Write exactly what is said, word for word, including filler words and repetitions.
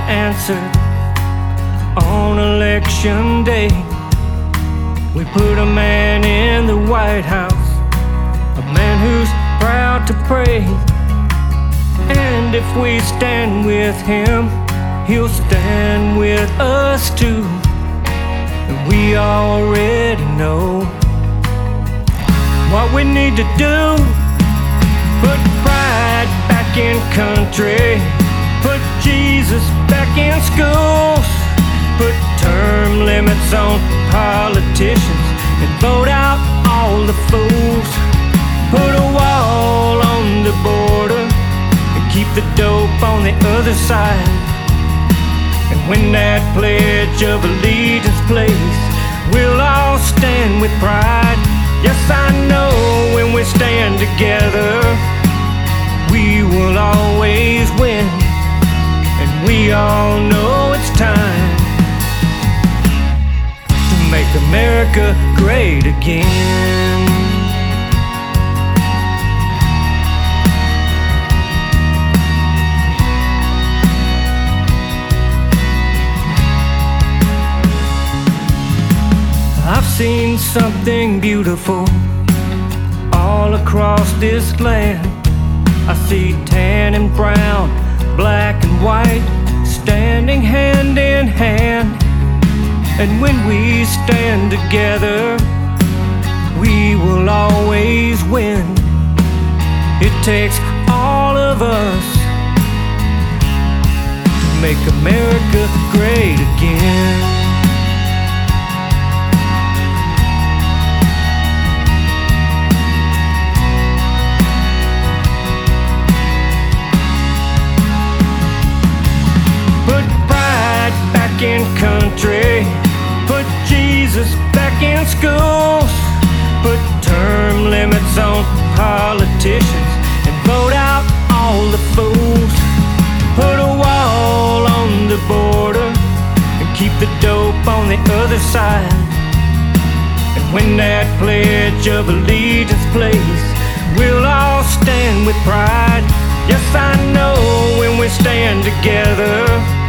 answered on election day. We put a man in the White House, a man who's proud to pray. And if we stand with him, he'll stand with us too. And we already know what we need to do. Put pride back in country, put Jesus back in schools, put term limits on politicians, and vote out all the fools. Put a wall on the border and keep the dope on the other side. And when that Pledge of Allegiance plays, we'll all stand with pride. Yes, I know when we stand together, we will always win. And we all know it's time to make America great again. I've seen something beautiful all across this land. I see tan and brown, black and white, standing hand in hand. And when we stand together, we will always win. It takes all of us to make America great again. In country, put Jesus back in schools, put term limits on politicians, and vote out all the fools. Put a wall on the border and keep the dope on the other side. And when that Pledge of Allegiance plays, we'll all stand with pride. Yes, I know when we stand together,